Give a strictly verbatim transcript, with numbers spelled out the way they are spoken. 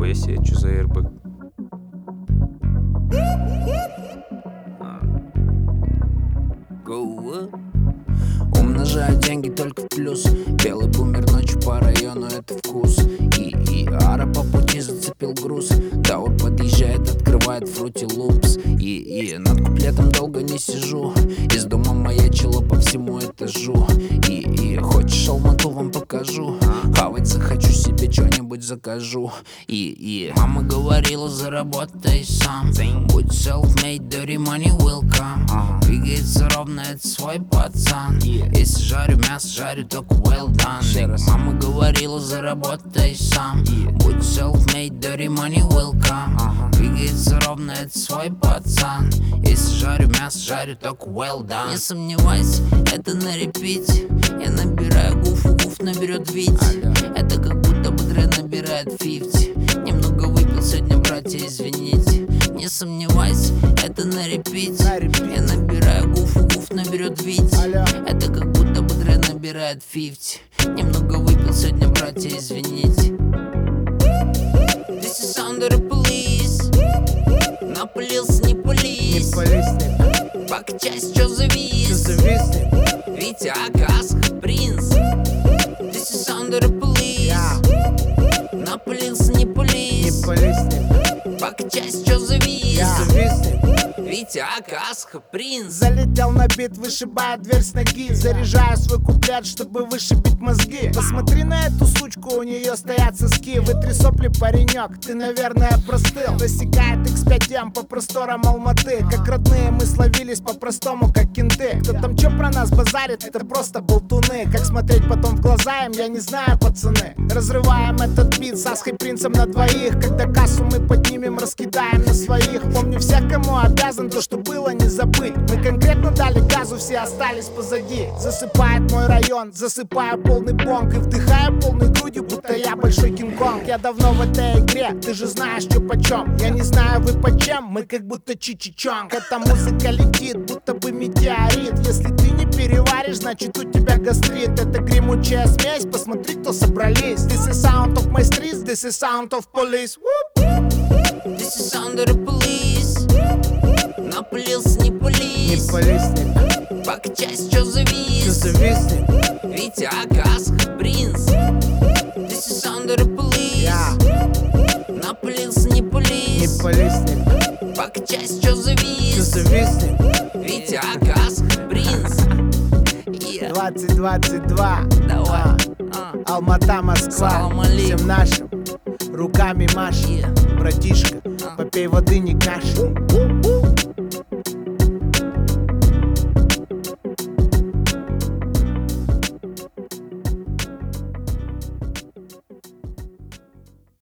себе, что за airbag? Умножаю деньги только в плюс. Белый бумер ночью по району, это вкус. И, и ара по пути зацепил груз. Даур подъезжает, открывает фрути лупс. И, и над куплетом долго не сижу. Из дома маячило по всему этажу. И, и хочешь Алмату вам покажу. Хавать захочу, себе что-нибудь закажу. И, и мама говорила, заработай сам. Будь self-made, dirty money will come. Двигается ровно, это свой пацан. Если жарю мясо, жарю только well done. Мама говорила, заработай сам. Будь self-made, dirty money will come. Двигается ровно, это свой пацан. Если жарю мясо, жарю только well done. Не сомневайся, это на репите. Я набираю гуфу, гуф наберет Вить. Это как будто бы Дре набирает пятьдесят. Немного выпил сегодня, братья, извините. Не сомневайся, это на репите. Я набираю гуфу, гуф наберет Вить. Это как будто бы Дре набирает пятьдесят. Немного выпил сегодня, братья, извините. This is under the police. Напылился, не пылись. Пока часть, чё завис. Витя, Акасха, принц. This is under the police. Напылился, не пылись. Пока часть, чё завис. Витя, Акасха, принц. Залетел на бит, вышибая дверь с ноги. Заряжаю свой куплет, чтобы вышибить мозги. Посмотри на эту сучку, у нее стоят соски. Вытри сопли, паренек, ты, наверное, простыл. Рассекает икс пять эм по просторам Алматы. Как родные мы словились по-простому, как кенты. Кто там чё про нас базарит, это просто болтуны. Как смотреть потом в глаза им, я не знаю, пацаны. Разрываем этот бит с Асхой принцем на двоих. Когда кассу мы поднимем, раскидаем на своих. Помню всех, кому обязан, то, что было, не забыть. Мы конкретно дали газу, все остались позади. Засыпает мой район, засыпаю полный бонг. И вдыхаю полной грудью, будто я большой Кинг-Конг. Я давно в этой игре, ты же знаешь, что почем. Я не знаю, вы почем, мы как будто Чичи-Чонг. Эта музыка летит, будто бы метеорит. Если ты не переваришь, значит у тебя гастрит. Это гремучая смесь, посмотри, кто собрались. This is sound of my streets, this is sound of police. This is under the police. Напылился, не пылись. Пока часть, чё завис. Витя, Акасха, принц. This is under the police. Напылился, не пылись. Пока часть, чё завис. Витя, Акасха, принц. двадцать двадцать два. Давай. Алмата, Москва. Всем нашим руками машем. Братишка, попей воды, не кашляй.